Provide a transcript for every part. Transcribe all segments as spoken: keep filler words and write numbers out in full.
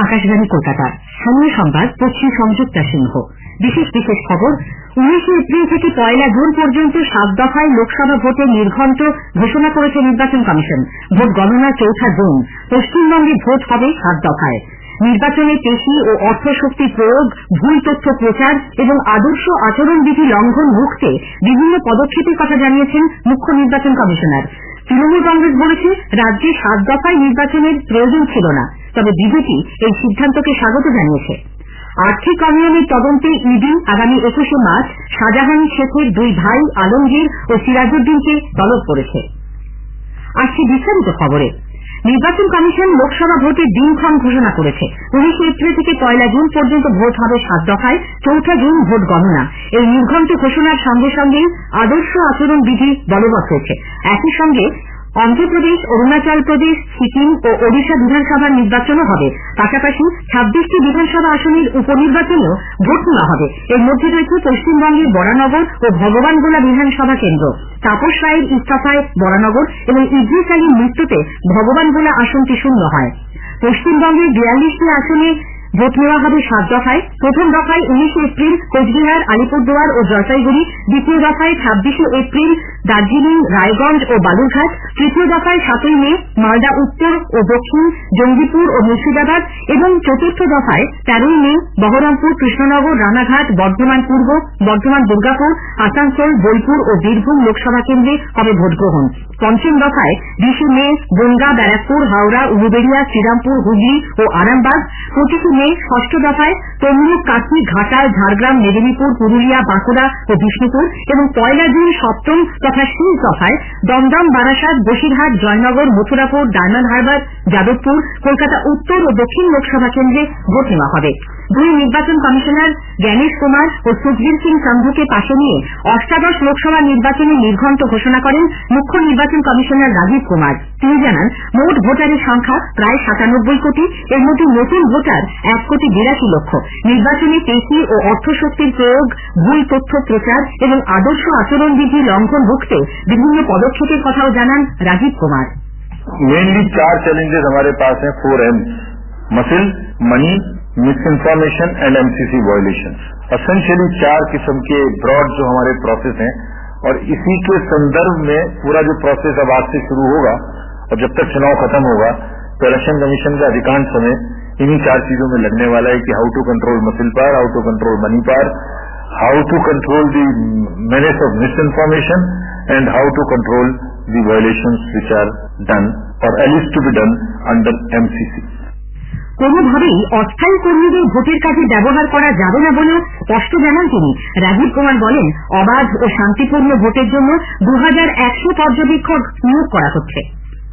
আকাশবাণী কলকাতা। স্থানীয় সংবাদ পড়ছি সংযুক্তা সিংহ। বিশেষ বিশেষ খবর। উনিশে এপ্রিল থেকে পয়লা জুন পর্যন্ত সাত দফায় লোকসভা ভোটের নির্ঘণ্ট ঘোষণা করেছে নির্বাচন কমিশন। ভোট গণনা চৌঠা জুন। পশ্চিমবঙ্গে ভোট হবে সাত দফায়। নির্বাচনে পেশি ও অর্থশক্তি প্রয়োগ, ভুল তথ্য প্রচার এবং আদর্শ আচরণবিধি লঙ্ঘন রুখতে বিভিন্ন পদক্ষেপের কথা জানিয়েছেন মুখ্য নির্বাচন কমিশনার। তৃণমূল কংগ্রেস বলেছে, রাজ্যে সাত দফায় নির্বাচনের প্রয়োজন ছিল না, তবে বিজেপি এই সিদ্ধান্তকে স্বাগত জানিয়েছে। আর্থিক অনিয়মের তদন্তে ইডি আগামী একুশে মার্চ শাহজাহান শেখের দুই ভাই আলমগীর ও সিরাজউদ্দিনকে তলব করেছে। আসছে বিস্তারিত খবরে। নির্বাচন কমিশন লোকসভা ভোটের দিনক্ষণ ঘোষণা করেছে। উনিশে এপ্রিল থেকে পয়লা জুন পর্যন্ত ভোট হবে সাত দফায়। চৌঠা জুন ভোট গণনা। এই নির্ঘণ্ট ঘোষণার সঙ্গে সঙ্গেই আদর্শ আচরণ বিধি বলবৎ হয়েছে। একই সঙ্গে অন্ধ্রপ্রদেশ, অরুণাচল প্রদেশ, সিকিম ও ওড়িশা বিধানসভার নির্বাচনও হবে। পাশাপাশি ছাব্বিশটি বিধানসভা আসনের উপনির্বাচনেও ভোট নেওয়া হবে। এর মধ্যে রয়েছে পশ্চিমবঙ্গের বরানগর ও ভগবানগোলা বিধানসভা কেন্দ্র। তাপস রায়ের ইস্তফায় বরানগর এবং ইদ্রিস আলীর মৃত্যুতে ভগবানগোলা আসনটি শূন্য হয়। পশ্চিমবঙ্গের বিয়াল্লিশটি আসনে ভোট নেওয়া হবে সাত দফায়। প্রথম দফায় উনিশে এপ্রিল কোচবিহার, আলিপুরদুয়ার ও জলপাইগুড়ি। দ্বিতীয় দফায় ছাব্বিশে এপ্রিল দার্জিলিং, রায়গঞ্জ ও বালুরঘাট। তৃতীয় দফায় সাতই মে মালদা উত্তর ও দক্ষিণ, জঙ্গিপুর ও মুর্শিদাবাদ এবং চতুর্থ দফায় তেরোই মে বহরমপুর, কৃষ্ণনগর, রানাঘাট, বর্ধমান পূর্ব, বর্ধমান দুর্গাপুর, আসানসোল, বোলপুর ও বীরভূম লোকসভা কেন্দ্রে হবে ভোট গ্রহণ। পঞ্চম দফায় বিশে মে বনগাঁ, ব্যারাকপুর, হাওড়া, উলুবেড়িয়া, শ্রীরামপুর, হুগলি ও আরামবাগ। পঁচিশে মে ষষ্ঠ দফায় তমলুক, কাঁথি, ঘাটাল, ঝাড়গ্রাম, মেদিনীপুর, পুরুলিয়া, বাঁকুড়া ও বিষ্ণুপুর এবং পয়লা জুন সপ্তম তথা শেষ দফায় দমদম, বারাসাত, বসিরহাট, জয়নগর, মথুরাপুর, ডায়মন্ড হারবার, যাদবপুর, কলকাতা উত্তর ও দক্ষিণ লোকসভা কেন্দ্রে ভোট নেওয়া হবে। দুই নির্বাচন কমিশনার জ্ঞানেশ কুমার ও সুখবীর সিং সান্ধুকে পাশে নিয়ে অষ্টাদশ লোকসভা নির্বাচনের নির্ঘণ্ট ঘোষণা করেন মুখ্য নির্বাচন কমিশনার রাজীব কুমার। তিনি জানান, মোট ভোটারের সংখ্যা প্রায় সাতানব্বই কোটি। এর মধ্যে নতুন ভোটার এক কোটি বিরাশি লক্ষ। নির্বাচনে পেশি ও অর্থশক্তির প্রয়োগ, ভুল তথ্য প্রচার এবং আদর্শ আচরণবিধি লঙ্ঘন রুখতে বিভিন্ন পদক্ষেপের কথাও জানান রাজীব কুমার। मेनली चार चैलेंजेस हमारे पास हैं, four M: muscle, money, misinformation and MCC violation. Essentially चार किस्म के ब्रॉड जो हमारे प्रोसेस हैं, और इसी के संदर्भ में पूरा जो प्रोसेस अब आज से शुरू होगा और जब तक चुनाव खत्म होगा तो इलेक्शन कमीशन का अधिकांश समय इन्हीं चार चीजों में लगने वाला है कि how to control muscle power, how to control money power, how to control the menace of misinformation and how to control the violations which are done or at least to be done under MCC. কোনোভাবেই অস্থায়ী কর্মীদের ভোটের কাজে ব্যবহার করা যাবে না বলেও স্পষ্ট জানান তিনি। রাজীব কুমার বলেন, অবাধ ও শান্তিপূর্ণ ভোটের জন্য দু হাজার একশো পর্যবেক্ষক নিয়োগ করা হচ্ছে।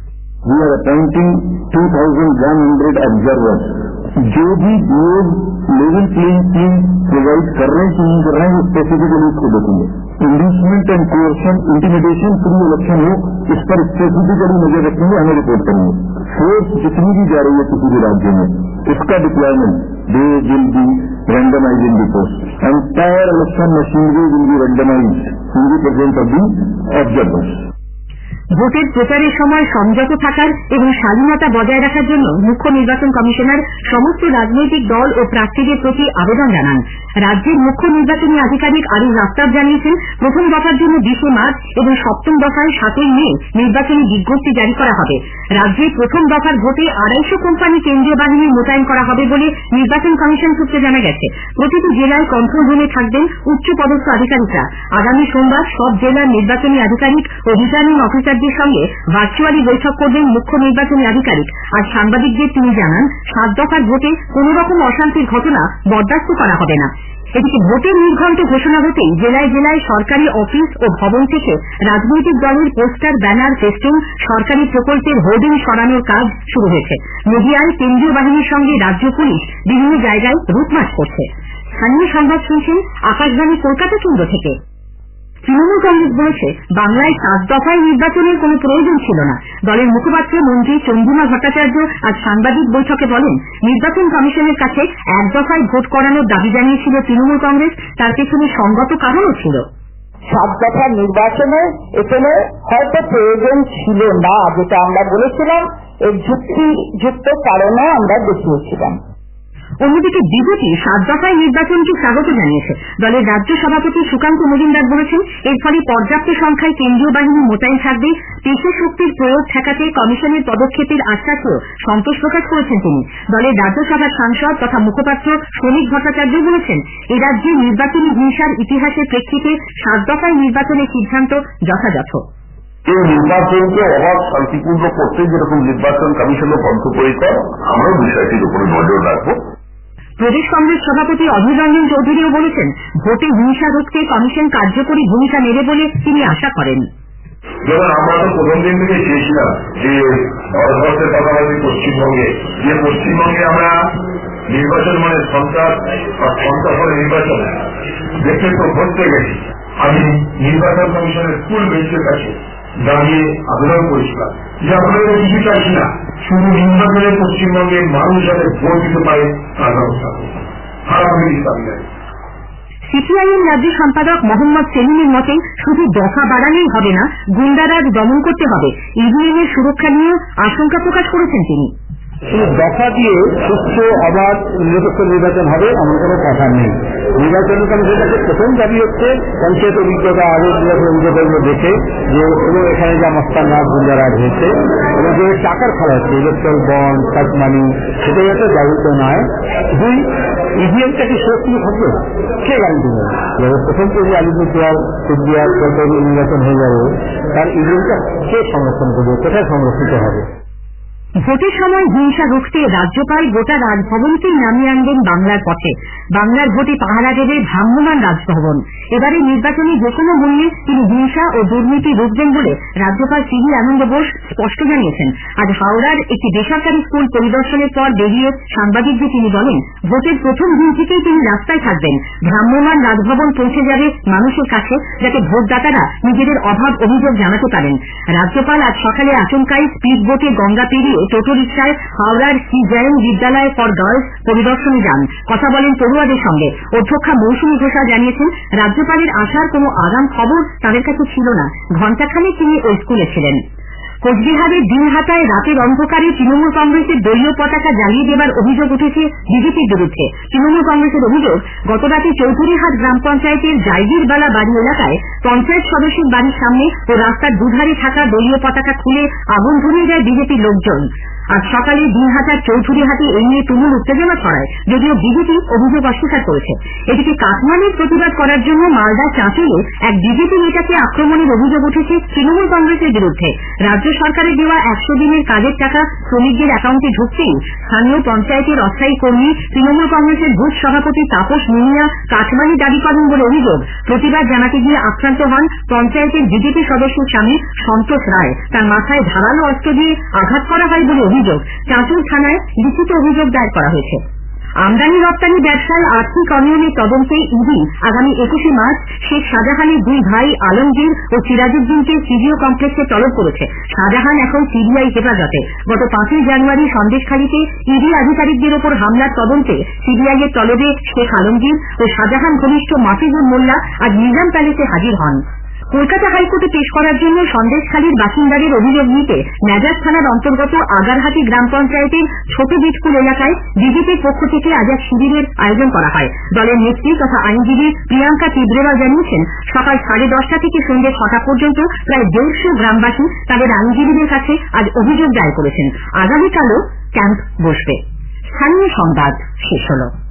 We are appointing two thousand one hundred observers. जो भी लोग लेवल प्लेइंग फील्ड प्रोवाइड कर रहे हैं कि नहीं कर रहे हैं, स्पेसिफिकली उसको देखेंगे। Inducement and coercion, intimidation free election हो, इस पर स्पेसिफिकली नजर रखेंगे, हमें रिपोर्ट करेंगे। फोर्स जितनी भी जा रही है किसी भी राज्य में, इसका deployment they will be randomize in the post. Entire election machinery will be randomize in the presence of the observers. ভোটের প্রচারের সময় সংযত থাকার এবং শালীনতা বজায় রাখার জন্য মুখ্য নির্বাচন কমিশনার সমস্ত রাজনৈতিক দল ও প্রার্থীদের প্রতি আবেদন জানান। রাজ্যের মুখ্য নির্বাচনী আধিকারিক আরিফ আফতাব জানিয়েছেন, প্রথম দফার জন্য বিশে মার্চ এবং সপ্তম দফায় সাতই মে নির্বাচনী বিজ্ঞপ্তি জারি করা হবে। রাজ্যে প্রথম দফার ভোটে আড়াইশো কোম্পানি কেন্দ্রীয় বাহিনী মোতায়েন করা হবে বলে নির্বাচন কমিশন সূত্রে জানা গেছে। প্রতিটি জেলায় কন্ট্রোল রুমে থাকবেন উচ্চপদস্থ আধিকারিকরা। আগামী সোমবার সব জেলার নির্বাচনী আধিকারিক ও রিটার্নিং অফিসার সঙ্গে ভার্চুয়ালি বৈঠক করবেন মুখ্য নির্বাচনী আধিকারিক। আর সাংবাদিকদের তিনি জানান, সাত দফার ভোটে কোন রকম অশান্তির ঘটনা বরদাস্ত করা হবে না। এদিকে ভোটের নির্ঘণ্ট ঘোষণা হতেই জেলায় জেলায় সরকারি অফিস ও ভবন থেকে রাজনৈতিক দলের পোস্টার, ব্যানার, ফেস্টুন, সরকারি প্রকল্পের হোর্ডিং সরানোর কাজ শুরু হয়েছে। নদিয়ায় কেন্দ্রীয় বাহিনীর সঙ্গে রাজ্য পুলিশ বিভিন্ন জায়গায় রুটমার্চ করছে। স্থানীয় সংবাদ শুনছেন আকাশবাণী কলকাতা কেন্দ্র থেকে। তৃণমূল কংগ্রেস বলেছে, বাংলায় সাত দফায় নির্বাচনের কোন প্রয়োজন ছিল না। দলের মুখপাত্র মন্ত্রী চন্দ্রিমা ভট্টাচার্য আজ সাংবাদিক বৈঠকে বলেন, নির্বাচন কমিশনের কাছে এক দফায় ভোট করানোর দাবি জানিয়েছিল তৃণমূল কংগ্রেস, তার পেছনে সঙ্গত কারণও ছিল। সাত দফার নির্বাচনে এখানে হয়তো প্রয়োজন ছিল না, যেটা আমরা বলেছিলাম, এর যুক্তিযুক্ত কারণও আমরা দেখিয়েছিলাম। অন্যদিকে বিজেপি সাত দফায় নির্বাচনকে স্বাগত জানিয়েছে। দলের রাজ্য সভাপতি সুকান্ত মজুমদার বলেছেন, এর ফলে পর্যাপ্ত সংখ্যায় কেন্দ্রীয় বাহিনী মোতায়েন থাকবে। পেশি শক্তির প্রয়োগ ঠেকাতে কমিশনের পদক্ষেপের আশ্বাসেও সন্তোষ প্রকাশ করেছেন তিনি। দলের রাজ্যসভার সাংসদ তথা মুখপাত্র শ্রমিক ভট্টাচার্য বলেছেন, এ রাজ্যে নির্বাচনী হিংসার ইতিহাসের প্রেক্ষিতে সাত দফায় নির্বাচনের সিদ্ধান্ত যথাযথ। এই নির্বাচনকে অবাধ শান্তিপূর্ণ করতে যেরকম নির্বাচন কমিশনের বদ্ধপরিকর, আমরাও বিষয়টির উপরে নজর রাখবো। প্রদেশ কংগ্রেস সভাপতি অধীর রঞ্জন চৌধুরীও বলেছেন, ভোটে হিংসা রুখতে কমিশন কার্যকরী ভূমিকা নেবে বলে তিনি আশা করেন। যেমন আমরা তো প্রথম দিন থেকে চেয়েছিলাম যে ভারতবর্ষের পাশাপাশি পশ্চিমবঙ্গে, যে পশ্চিমবঙ্গে আমরা নির্বাচন মানে সন্ত্রাস বা সন্ত্রাস নির্বাচন দেখে তো ভরতে গেছি। আমি নির্বাচন কমিশনের স্কুল বেঞ্চের কাছে দাঁড়িয়ে আবেদন করেছিলাম যে আপনাদের কিছু চাইছি না, শুধু নির্বাচনে পশ্চিমবঙ্গের মানুষ যাতে ভোট দিতে পারে তার ব্যবস্থা করুন। আর আমি ইসলাম নাই। সিপিআইএম রাজ্য সম্পাদক মোহাম্মদ সেলিমের মতে, শুধু দফা বাড়ালেই হবে না, গুন্ডারাজ দমন করতে হবে। ইভিএম এর সুরক্ষা নিয়েও আশঙ্কা প্রকাশ করেছেন তিনি। দফা দিয়ে সুস্থ অবাধ নিরপেক্ষ নির্বাচন হবে এমন কোনো কথা নেই। নির্বাচন কমিশনের কাছে প্রথম দাবি হচ্ছে পঞ্চায়েত অভিজ্ঞতা আরো অভিজ্ঞতাগুলো দেখে যে এখানে যা মস্তানরাজ গুন্ডারাজ হয়েছে এবং যে টাকার খেলা হচ্ছে ইলেকট্রাল বন্ড কাট মানি, সেটা যাতে দায়িত্ব নয়। দুই, ইভিএমটা কি সুরক্ষিত থাকবে, কে গ্যারান্টি নেই। প্রথম থেকে আলিপুরদুয়ার কুচবিহার নির্বাচন হয়ে যাবে, তার ইভিএমটা কে সংরক্ষণ করবে, কোথায় সংরক্ষিত হবে। ভোটের সময় হিংসা রুখতে রাজ্যপাল গোটা রাজভবনকেই নামিয়ে আনবেন বাংলার পথে। বাংলার ভোটে পাহারা দেবে ভ্রাম্যমাণ রাজভবন। এবারে নির্বাচনে যে কোনো মূল্যে তিনি হিংসা ও দুর্নীতি রুখবেন বলে রাজ্যপাল সি ভি আনন্দ বোস স্পষ্ট জানিয়েছেন। আজ হাওড়ার একটি বেসরকারি স্কুল পরিদর্শনের পর বেরিয়ে সাংবাদিকদের তিনি বলেন, ভোটের প্রথম দিন থেকেই তিনি রাস্তায় থাকবেন। ভ্রাম্যমাণ রাজভবন পৌঁছে যাবে মানুষের কাছে, যাতে ভোটদাতারা নিজেদের অভাব অভিযোগ জানাতে পারেন। রাজ্যপাল আজ সকালে আচমকাই স্পিড বোটে গঙ্গা পেরিয়ে টোটো রিক্সায় হাওড়ার শ্রী জৈন বিদ্যালয় ফর গার্লস পরিদর্শনে যান, কথা বলেন পড়ুয়াদের সঙ্গে। অধ্যক্ষা মৌসুমী ঘোষাল জানিয়েছেন, রাজ্যপালের আসার কোনো আগাম খবর তাদের কাছে ছিল না। ঘণ্টাখানেক তিনি ওই স্কুলে ছিলেন। কোচবিহারের দিনহাটায় রাতের অন্ধকারে তৃণমূল কংগ্রেসের দলীয় পতাকা জ্বালিয়ে দেবার অভিযোগ উঠেছে বিজেপির বিরুদ্ধে। তৃণমূল কংগ্রেসের অভিযোগ, গতরাতে চৌধুরীহাট গ্রাম পঞ্চায়েতের জাইগিরবালা বাড়ি এলাকায় পঞ্চায়েত সদস্যের বাড়ির সামনে ও রাস্তার দুধারে থাকা দলীয় পতাকা খুলে আগুন ধরিয়ে দেয় বিজেপির লোকজন। আজ সকালে দিনহাটার চৌধুরীহাটে এই নিয়ে তুমুল উত্তেজনা ছড়ায়, যদিও বিজেপি অভিযোগ অস্বীকার করেছে। এদিকে কাটমানির প্রতিবাদ করার জন্য মালদা চাঁচলে এক বিজেপি নেতাকে আক্রমণের অভিযোগ উঠেছে তৃণমূল কংগ্রেসের বিরুদ্ধে। রাজ্য সরকারের দেওয়া একশো দিনের কাজের টাকা শ্রমিকদের অ্যাকাউন্টে ঢুকতেই স্থানীয় পঞ্চায়েতের অস্থায়ী কর্মী তৃণমূল কংগ্রেসের বুথ সভাপতি তাপস মুনিয়া কাটমানি দাবি করেন বলে অভিযোগ। প্রতিবাদ জানাতে গিয়ে আক্রান্ত হন পঞ্চায়েতের বিজেপি সদস্যের স্বামী সন্তোষ রায়। তার মাথায় ধারালো অস্ত্র দিয়ে আঘাত করা হয় বলে অভিযোগ। চাঁচল থানায় লিখিত অভিযোগ দায়ের করা হয়েছে। আমদানি রপ্তানি ব্যবসায় আর্থিক অনিয়মের তদন্তে ইডি আগামী একুশে মার্চ শেখ শাহজাহানের দুই ভাই আলমগীর ও সিরাজউদ্দিনকে সিবিও কমপ্লেক্সে তলব করেছে। শাহজাহান এখন সিবিআই হেফাজতে। গত পাঁচই জানুয়ারি সন্দেশখালীতে ইডি আধিকারিকদের ওপর হামলার তদন্তে সিবিআই এর তলবে শেখ আলমগীর ও শাহজাহান ঘনিষ্ঠ মাফিজুর মোল্লা আজ নিজাম প্যালেসে হাজির হন। কলকাতা হাইকোর্টে পেশ করার জন্য সন্দেশখালীর বাসিন্দাদের অভিযোগ নিতে নাজার থানার অন্তর্গত আগারহাটি গ্রাম পঞ্চায়েতের ছোট বিটকুল এলাকায় বিজেপির পক্ষ থেকে আজ এক শিবিরের আয়োজন করা হয়। দলের নেত্রী তথা আইনজীবী প্রিয়াঙ্কা তিব্রেওয়াল জানিয়েছেন, সকাল সাড়ে দশটা থেকে সন্ধ্যে ছটা পর্যন্ত প্রায় দেড়শো গ্রামবাসী তাদের আইনজীবীদের কাছে আজ অভিযোগ দায়ের করেছেন। আগামীকালও ক্যাম্প বসবে। স্থানীয় সংবাদ শেষ হল।